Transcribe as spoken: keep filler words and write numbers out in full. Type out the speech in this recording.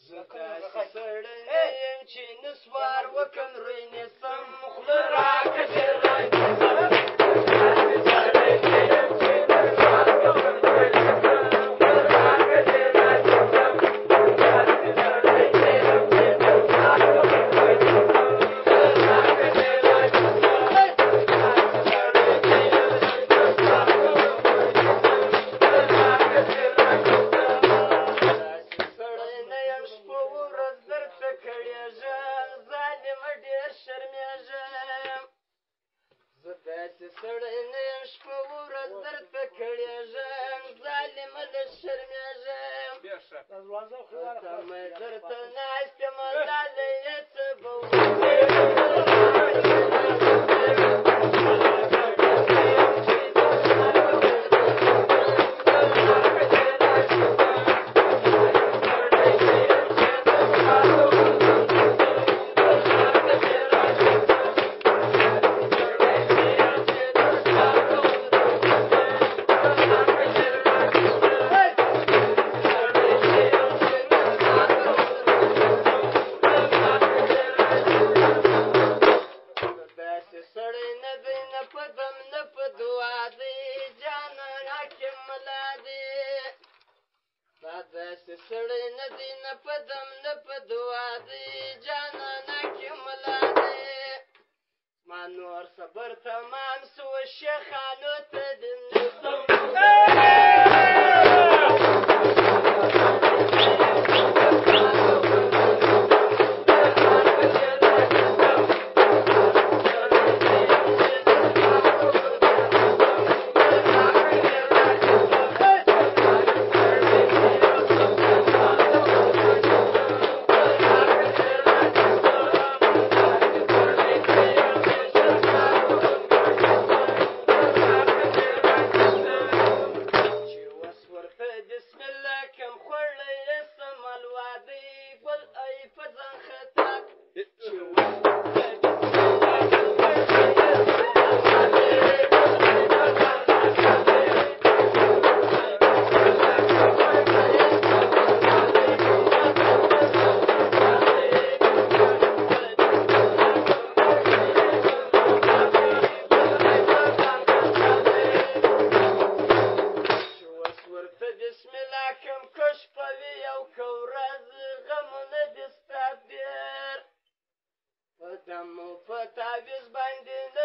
زه داسې سړی نه یم چې نسوار وکړم روی نیسم خوله راکړه ډېر راکړه سړی نه یم شپه ورځ درته کړېږم ظالمه له شرمېږم تمه درته ناست یمه لالی یې څه به داسې سړی نه دی نه په دم نه په دعا دی جانانه کې ملا دی زما نور صبر تمام سو شیخانو ته دې په تعویذ باندې